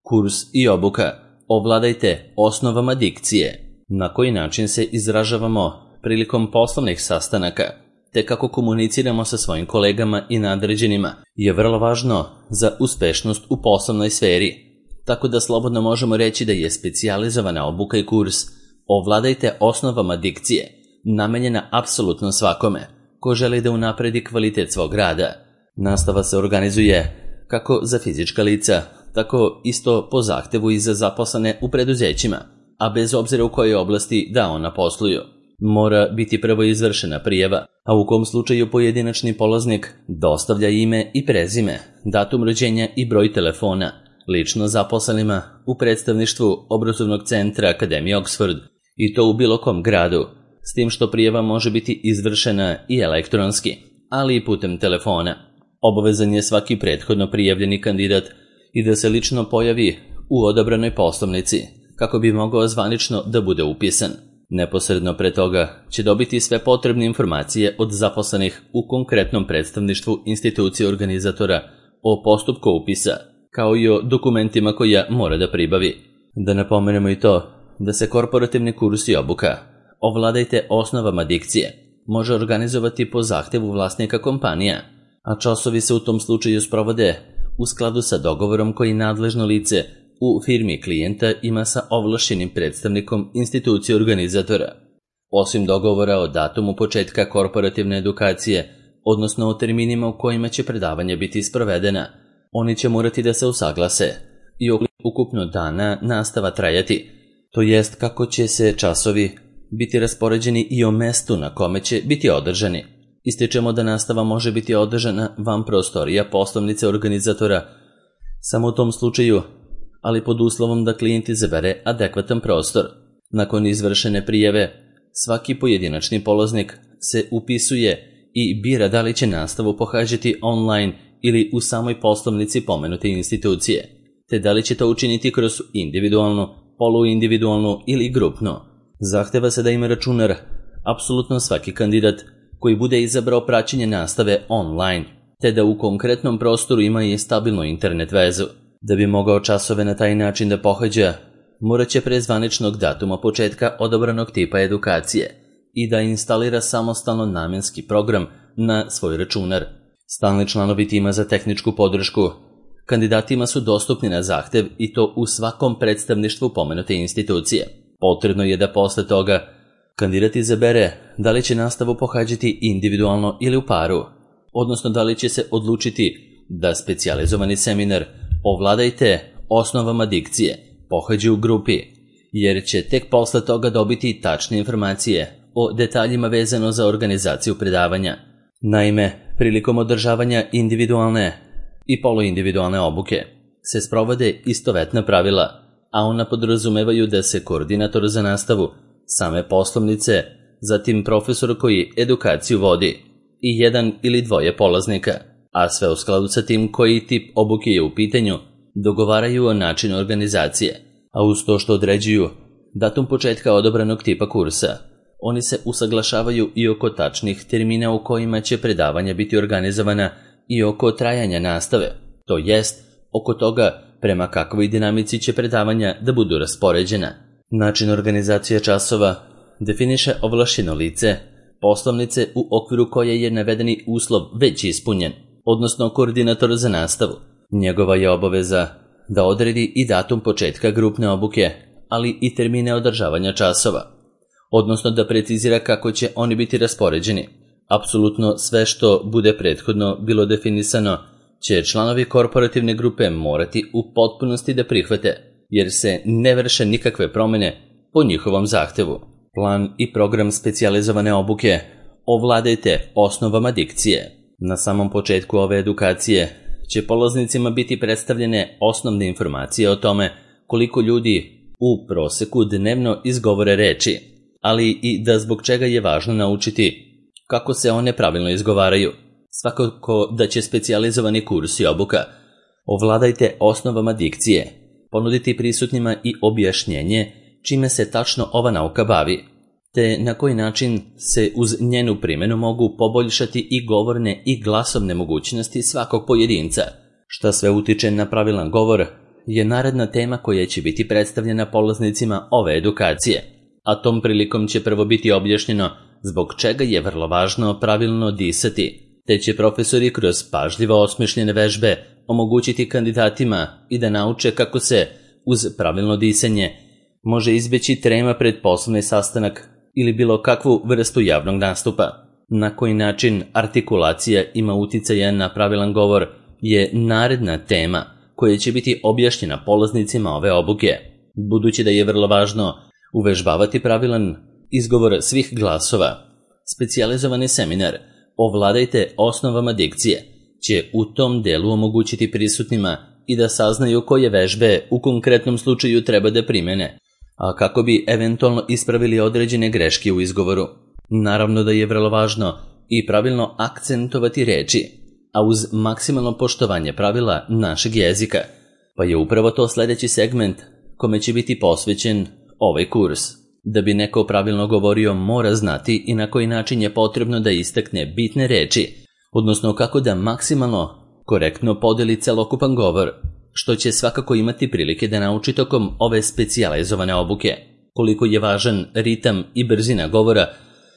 Kurs i obuka. Ovladajte osnovama dikcije. Na koji način se izražavamo prilikom poslovnih sastanaka, te kako komuniciramo sa svojim kolegama i nadređenima je vrlo važno za uspešnost u poslovnoj sferi. Tako da slobodno možemo reći da je specijalizovana obuka i kurs Ovladajte osnovama dikcije namenjena apsolutno svakome ko želi da unapredi kvalitet svog rada. Nastava se organizuje kako za fizička lica, tako isto po zahtevu i za zaposlene u preduzećima, a bez obzira u kojoj oblasti da ona posluju. Mora biti prvo izvršena prijava, a u kom slučaju pojedinačni polaznik dostavlja ime i prezime, datum rođenja i broj telefona, lično zaposlenima u predstavništvu obrazovnog centra Akademije Oxford, i to u bilo kom gradu, s tim što prijava može biti izvršena i elektronski, ali i putem telefona. Obavezan je svaki prethodno prijavljeni kandidat i da se lično pojavi u odabranoj poslovnici, kako bi mogao zvanično da bude upisan. Neposredno pre toga će dobiti sve potrebne informacije od zaposlenih u konkretnom predstavništvu institucije organizatora o postupku upisa, kao i o dokumentima koja mora da pribavi. Da napomenemo i to da se korporativni kurs i obuka Ovladajte osnovama dikcije može organizovati po zahtevu vlasnika kompanija, a časovi se u tom slučaju sprovode u skladu sa dogovorom koji nadležno lice u firmi klijenta ima sa ovlašćenim predstavnikom institucije organizatora. Osim dogovora o datumu početka korporativne edukacije, odnosno o terminima u kojima će predavanje biti sprovedena, oni će morati da se usaglase i ukupno dana nastava trajati, to jest kako će se časovi biti raspoređeni i o mestu na kome će biti održani. Ističemo da nastava može biti održana van prostorija poslovnice organizatora samo u tom slučaju, ali pod uslovom da klijent izabere adekvatan prostor. Nakon izvršene prijave, svaki pojedinačni polaznik se upisuje i bira da li će nastavu pohađati online ili u samoj poslovnici pomenute institucije, te da li će to učiniti kroz individualnu, poluindividualnu ili grupnu. Zahteva se da ima računar apsolutno svaki kandidat koji bude izabrao praćenje nastave online, te da u konkretnom prostoru ima i stabilnu internet vezu. Da bi mogao časove na taj način da pohađa, morat će pre zvaničnog datuma početka odabranog tipa edukacije i da instalira samostalno namenski program na svoj računar. Stalni članovi tima za tehničku podršku kandidatima su dostupni na zahtev i to u svakom predstavništvu pomenute institucije. Potrebno je da posle toga kandidat izabere da li će nastavu pohađati individualno ili u paru, odnosno da li će se odlučiti da specijalizovani seminar Ovladajte osnovama dikcije pohađa u grupi, jer će tek posle toga dobiti tačne informacije o detaljima vezano za organizaciju predavanja. Naime, prilikom održavanja individualne i poluindividualne obuke se sprovode istovetna pravila, a ona podrazumevaju da se koordinator za nastavu same poslovnice, zatim profesor koji edukaciju vodi i jedan ili dvoje polaznika, a sve u skladu sa tim koji tip obuke je u pitanju, dogovaraju o načinu organizacije, a uz to što određuju datum početka odabranog tipa kursa, oni se usaglašavaju i oko tačnih termina u kojima će predavanja biti organizovana i oko trajanja nastave, to jest oko toga prema kakvoj dinamici će predavanja da budu raspoređena. Način organizacije časova definiše ovlašćeno lice poslovnice u okviru koje je navedeni uslov već ispunjen, odnosno koordinator za nastavu. Njegova je obaveza da odredi i datum početka grupne obuke, ali i termine održavanja časova, odnosno da precizira kako će oni biti raspoređeni. Apsolutno sve što bude prethodno bilo definisano će članovi korporativne grupe morati u potpunosti da prihvate, jer se ne vrše nikakve promene po njihovom zahtevu. Plan i program specijalizovane obuke Ovladajte osnovama dikcije. Na samom početku ove edukacije će polaznicima biti predstavljene osnovne informacije o tome koliko ljudi u proseku dnevno izgovore reči, ali i da zbog čega je važno naučiti kako se one pravilno izgovaraju. Svakako da će specijalizovani kurs i obuka Ovladajte osnovama dikcije ponuditi prisutnima i objašnjenje čime se tačno ova nauka bavi, te na koji način se uz njenu primjenu mogu poboljšati i govorne i glasovne mogućnosti svakog pojedinca, šta sve utiče na pravilan govor je naredna tema koja će biti predstavljena polaznicima ove edukacije, a tom prilikom će prvo biti objašnjeno zbog čega je vrlo važno pravilno disati, te će profesori kroz pažljivo osmišljene vežbe omogućiti kandidatima i da nauče kako se, uz pravilno disanje, može izbeći trema pred poslovni sastanak ili bilo kakvu vrstu javnog nastupa. Na koji način artikulacija ima uticaja na pravilan govor je naredna tema koja će biti objašnjena polaznicima ove obuke. Budući da je vrlo važno uvežbavati pravilan izgovor svih glasova, specijalizovani seminar Ovladajte osnovama dikcije će u tom delu omogućiti prisutnima i da saznaju koje vežbe u konkretnom slučaju treba da primene, a kako bi eventualno ispravili određene greške u izgovoru. Naravno da je vrlo važno i pravilno akcentovati reči, a uz maksimalno poštovanje pravila našeg jezika, pa je upravo to sledeći segment kome će biti posvećen ovaj kurs. Da bi neko pravilno govorio, mora znati i na koji način je potrebno da istakne bitne reči, odnosno kako da maksimalno korektno podeli celokupan govor, što će svakako imati prilike da nauči tokom ove specijalizovane obuke. Koliko je važan ritam i brzina govora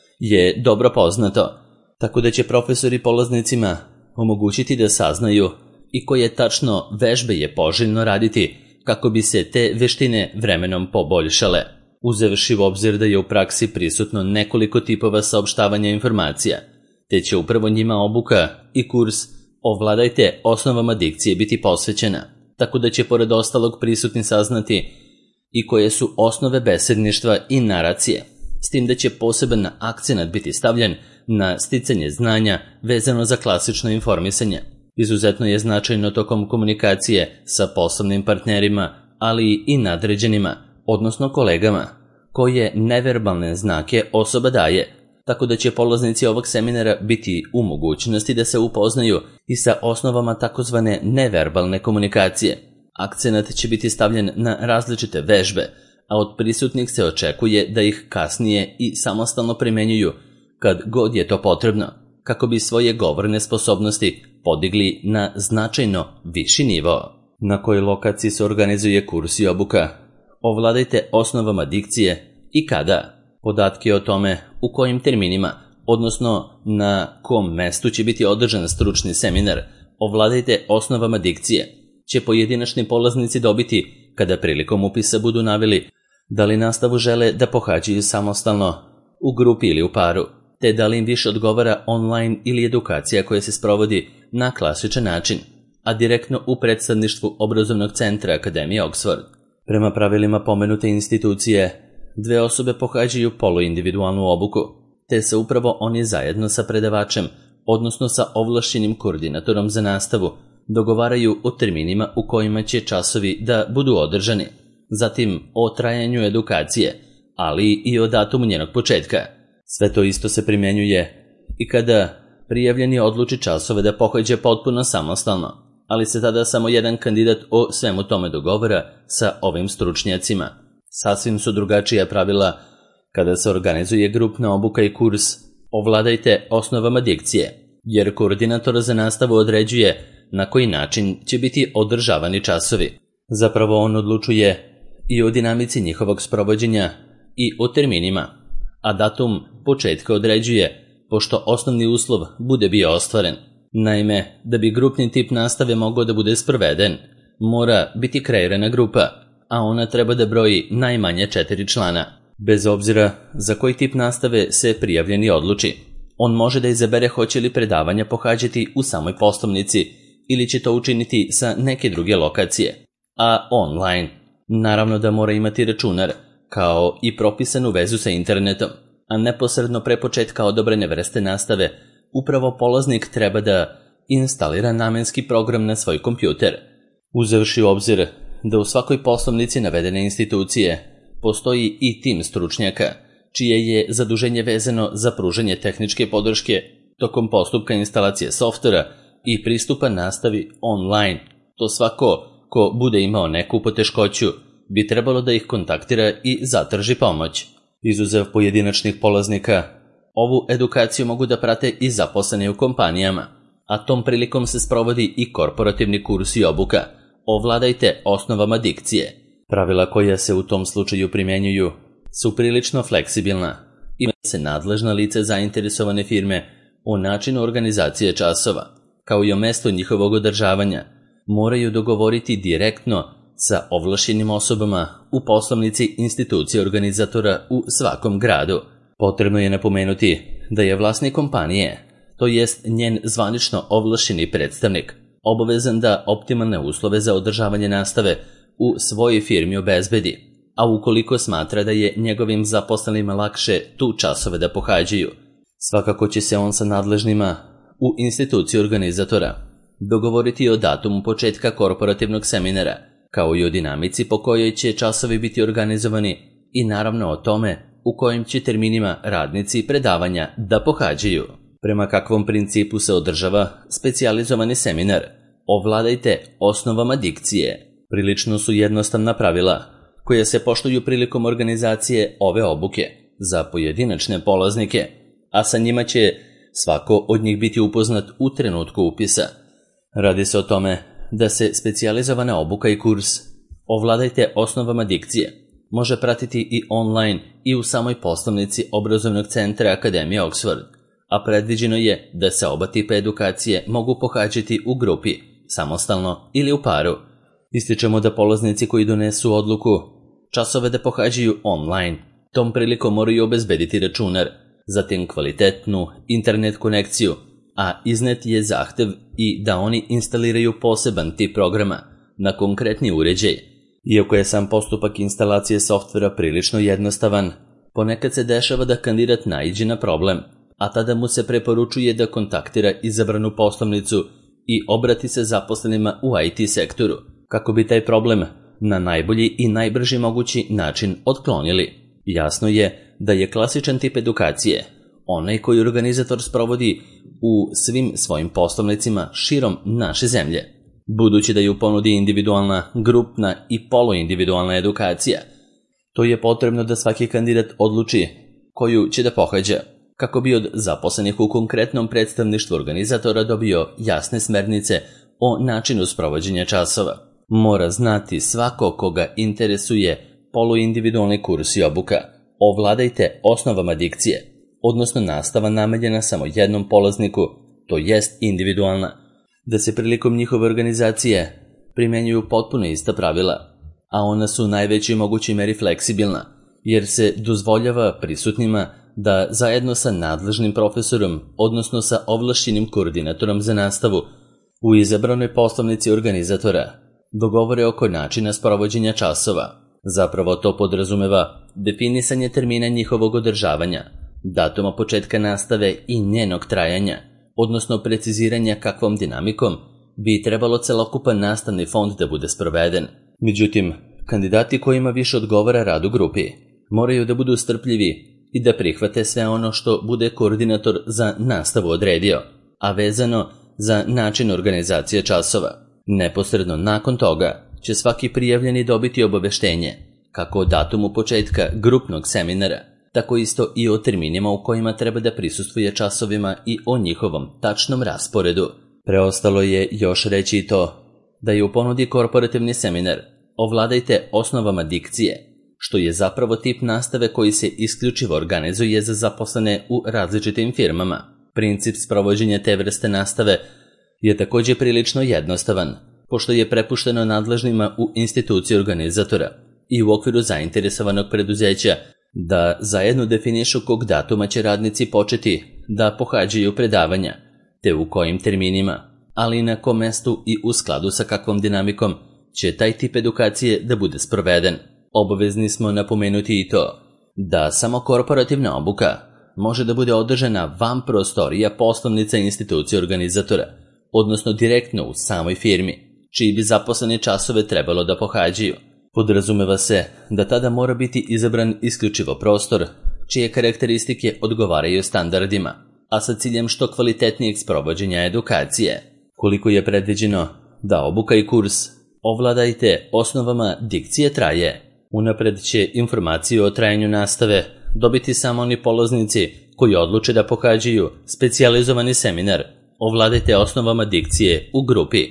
je dobro poznato, tako da će profesori polaznicima omogućiti da saznaju i koje tačno vežbe je poželjno raditi kako bi se te veštine vremenom poboljšale, uzevši u obzir da je u praksi prisutno nekoliko tipova saopštavanja informacija, te će upravo njima obuka i kurs Ovladajte osnovama dikcije biti posvećena, tako da će pored ostalog prisutni saznati i koje su osnove besedništva i naracije, s tim da će poseban akcenat biti stavljen na sticanje znanja vezano za klasično informisanje. Izuzetno je značajno tokom komunikacije sa poslovnim partnerima, ali i nadređenima, odnosno kolegama, koje neverbalne znake osoba daje, tako da će polaznici ovog seminara biti u mogućnosti da se upoznaju i sa osnovama takozvane neverbalne komunikacije. Akcenat će biti stavljen na različite vežbe, a od prisutnih se očekuje da ih kasnije i samostalno primenjuju kad god je to potrebno, kako bi svoje govorne sposobnosti podigli na značajno viši nivo. Na kojoj lokaciji se organizuje kurs i obuka? Ovladajte osnovama dikcije i kada? Podatke o tome u kojim terminima, odnosno na kom mestu će biti održan stručni seminar Ovladajte osnovama dikcije, će pojedinačni polaznici dobiti kada prilikom upisa budu naveli da li nastavu žele da pohađaju samostalno, u grupi ili u paru, te da li im više odgovara online ili edukacija koja se sprovodi na klasičan način, a direktno u predstavništvu obrazovnog centra Akademije Oxford. Prema pravilima pomenute institucije, 2 osobe pohađaju poluindividualnu obuku, te se upravo oni zajedno sa predavačem, odnosno sa ovlašćenim koordinatorom za nastavu, dogovaraju o terminima u kojima će časovi da budu održani, zatim o trajanju edukacije, ali i o datumu njenog početka. Sve to isto se primjenjuje i kada prijavljeni odluči časove da pohađa potpuno samostalno, ali se tada samo jedan kandidat o svemu tome dogovara sa ovim stručnjacima. Sasvim su drugačija pravila kada se organizuje grupna obuka i kurs Ovladajte osnovama dikcije, jer koordinator za nastavu određuje na koji način će biti održavani časovi. Zapravo on odlučuje i o dinamici njihovog sprovođenja i o terminima, a datum početka određuje pošto osnovni uslov bude bio ostvaren. Naime, da bi grupni tip nastave mogao da bude sproveden, mora biti kreirana grupa, a ona treba da broji najmanje 4 člana. Bez obzira za koji tip nastave se prijavljeni odluči, on može da izabere hoće li predavanja pohađati u samoj poslovnici ili će to učiniti sa neke druge lokacije, a online. Naravno da mora imati računar, kao i propisanu vezu sa internetom, a neposredno pre početka odobrene vrste nastave, upravo polaznik treba da instalira namenski program na svoj kompjuter. Uzevši u obzir da u svakoj poslovnici navedene institucije postoji i tim stručnjaka, čije je zaduženje vezano za pružanje tehničke podrške tokom postupka instalacije softvera i pristupa nastavi online. To svako ko bude imao neku poteškoću bi trebalo da ih kontaktira i zatraži pomoć. Izuzev pojedinačnih polaznika, ovu edukaciju mogu da prate i zaposleni u kompanijama, a tom prilikom se sprovodi i korporativni kurs i obuka ovladajte osnovama dikcije. Pravila koja se u tom slučaju primjenjuju su prilično fleksibilna. Ima se nadležna lice zainteresovane firme o načinu organizacije časova, kao i o mestu njihovog održavanja, moraju dogovoriti direktno sa ovlašćenim osobama u poslovnici institucije organizatora u svakom gradu. Potrebno je napomenuti da je vlasnik kompanije, to jest njen zvanično ovlašćeni predstavnik, obavezan da optimalne uslove za održavanje nastave u svojoj firmi obezbedi, a ukoliko smatra da je njegovim zaposlenima lakše tu časove da pohađaju, svakako će se on sa nadležnima u instituciji organizatora dogovoriti o datumu početka korporativnog seminara, kao i o dinamici po kojoj će časovi biti organizovani i naravno o tome u kojim će terminima radnici predavanja da pohađaju. Prema kakvom principu se održava specijalizovani seminar? Ovladajte osnovama dikcije. Prilično su jednostavna pravila koja se poštuju prilikom organizacije ove obuke za pojedinačne polaznike, a sa njima će svako od njih biti upoznat u trenutku upisa. Radi se o tome da se specijalizovana obuka i kurs Ovladajte osnovama dikcije može pratiti i online i u samoj poslovnici obrazovnog centra Akademije Oxford, a predviđeno je da se oba tipa edukacije mogu pohađati u grupi, samostalno ili u paru. Ističemo da polaznici koji donesu odluku časove da pohađaju online, tom prilikom moraju obezbediti računar, zatim kvalitetnu internet konekciju, a iznet je zahtev i da oni instaliraju poseban tip programa na konkretni uređaj. Iako je sam postupak instalacije softvera prilično jednostavan, ponekad se dešava da kandidat naiđe na problem, a tada mu se preporučuje da kontaktira izabranu poslovnicu i obrati se zaposlenima u IT sektoru, kako bi taj problem na najbolji i najbrži mogući način otklonili. Jasno je da je klasičan tip edukacije onaj koji organizator sprovodi u svim svojim poslovnicima širom naše zemlje. Budući da je u ponudi individualna, grupna i poluindividualna edukacija, to je potrebno da svaki kandidat odluči koju će da pohađa, kako bi od zaposlenih u konkretnom predstavništvu organizatora dobio jasne smernice o načinu sprovođenja časova. Mora znati svako koga interesuje poluindividualni kurs i obuka. Ovladajte osnovama dikcije, odnosno nastava namenjena samo jednom polazniku, to jest individualna, da se prilikom njihove organizacije primjenjuju potpuno ista pravila, a ona su u najvećoj mogućoj meri fleksibilna, jer se dozvoljava prisutnima da zajedno sa nadležnim profesorom, odnosno sa ovlašćenim koordinatorom za nastavu, u izabranoj poslovnici organizatora dogovore oko načina sprovođenja časova. Zapravo to podrazumeva definisanje termina njihovog održavanja, datuma početka nastave i njenog trajanja, odnosno preciziranja kakvom dinamikom bi trebalo celokupan nastavni fond da bude sproveden. Međutim, kandidati kojima više odgovara rad u grupi moraju da budu strpljivi i da prihvate sve ono što bude koordinator za nastavu odredio, a vezano za način organizacije časova. Neposredno nakon toga će svaki prijavljeni dobiti obaveštenje kako o datumu početka grupnog seminara, tako isto i o terminima u kojima treba da prisustvuje časovima i o njihovom tačnom rasporedu. Preostalo je još reći i to da je u ponudi korporativni seminar Ovladajte osnovama dikcije, što je zapravo tip nastave koji se isključivo organizuje za zaposlene u različitim firmama. Princip sprovođenja te vrste nastave je također prilično jednostavan, pošto je prepušteno nadležnima u instituciji organizatora i u okviru zainteresovanog preduzeća da zajedno definišu kog datuma će radnici početi da pohađaju predavanja, te u kojim terminima, ali i na kom mestu i u skladu sa kakvom dinamikom će taj tip edukacije da bude sproveden. Obavezni smo napomenuti i to da samo korporativna obuka može da bude održana van prostorija poslovnica institucije organizatora, odnosno direktno u samoj firmi, čiji bi zaposleni časove trebalo da pohađaju. Podrazumeva se da tada mora biti izabran isključivo prostor čije karakteristike odgovaraju standardima, a sa ciljem što kvalitetnijeg sprovođenja edukacije. Koliko je predviđeno da obuka i kurs Ovladajte osnovama dikcije traje, unapred će informaciju o trajanju nastave dobiti samo oni polaznici koji odluče da pohađaju specijalizovani seminar Ovladajte osnovama dikcije u grupi,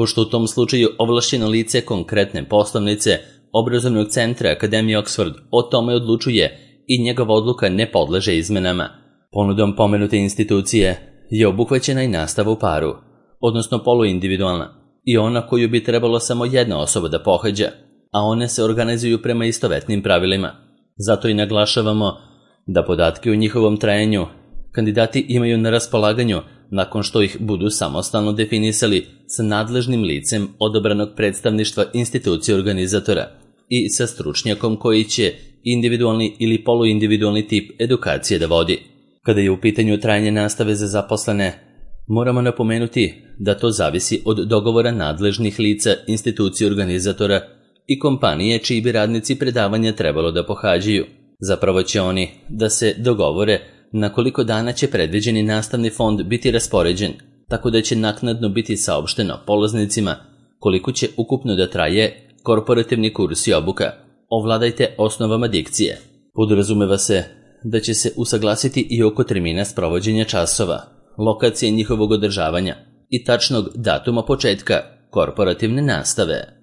pošto u tom slučaju ovlašćeno lice konkretne poslovnice obrazovnog centra Akademije Oxford o tome odlučuje i njegova odluka ne podleže izmenama. Ponudom pomenute institucije je obuhvaćena i nastava u paru, odnosno poluindividualna, i ona koju bi trebalo samo jedna osoba da pohađa, a one se organizuju prema istovetnim pravilima. Zato i naglašavamo da podatke o njihovom trajanju kandidati imaju na raspolaganju nakon što ih budu samostalno definisali sa nadležnim licem odabranog predstavništva institucije organizatora i sa stručnjakom koji će individualni ili poluindividualni tip edukacije da vodi. Kada je u pitanju trajanje nastave za zaposlene, moramo napomenuti da to zavisi od dogovora nadležnih lica institucije organizatora i kompanije čiji bi radnici predavanja trebalo da pohađaju. Zapravo će oni da se dogovore na koliko dana će predviđeni nastavni fond biti raspoređen, tako da će naknadno biti saopšteno polaznicima koliko će ukupno da traje korporativni kurs i obuka. Ovladajte osnovama dikcije. Podrazumeva se da će se usaglasiti i oko termina sprovođenja časova, lokacije njihovog održavanja i tačnog datuma početka korporativne nastave.